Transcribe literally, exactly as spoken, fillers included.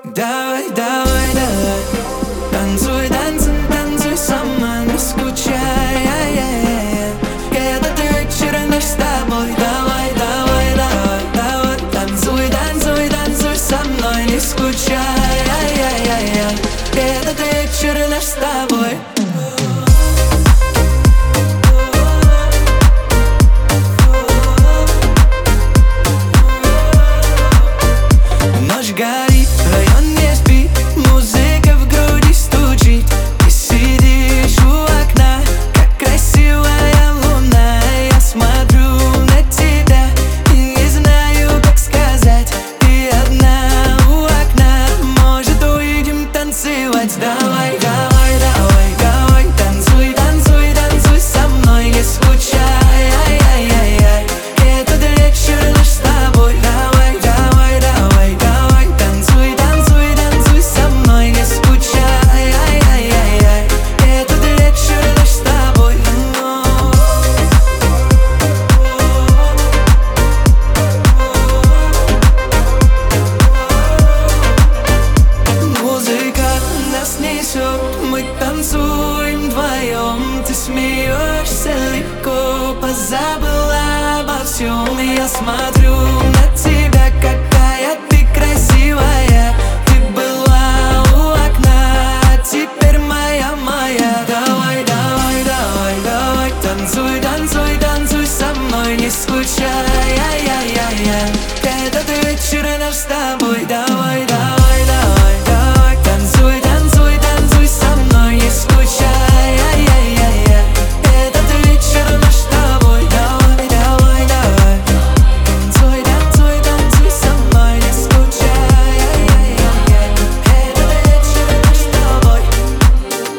Давай, давай, давай, танцуй, танцуй, танцуй сама, не скучай, ай-яй-яй. Этот вечер наш с тобой. Давай, давай, давай, давай, танцуй, танцуй, танцуй со мной, не скучай, ай-яй-яй. Этот вечер наш с тобой. Ночь горит, район не спит, музыка в груди стучит. Ты сидишь у окна, как красивая луна. Я смотрю на тебя и не знаю, как сказать. Ты одна у окна, может, уйдем танцевать. Давай, давай, давай, давай, танцуй, танцуй, танцуй со мной, не скучай, ай-яй-яй-яй. Этот вечер наш с тобой. Давай, давай, давай, давай, танцуй, танцуй, танцуй со мной, не скучай, ай-яй-яй-яй. Этот вечер наш с тобой. Музыка нас несет, мы танцуем вдвоем. Ты смеешься легко, позабыла обо всем. Я смотрю на тебя, какая ты красивая. Ты была у окна, а теперь моя, моя. Давай, давай, давай, давай, танцуй, танцуй, танцуй со мной, не скучай, ай-яй-яй-яй. Этот вечер наш с тобой. Давай.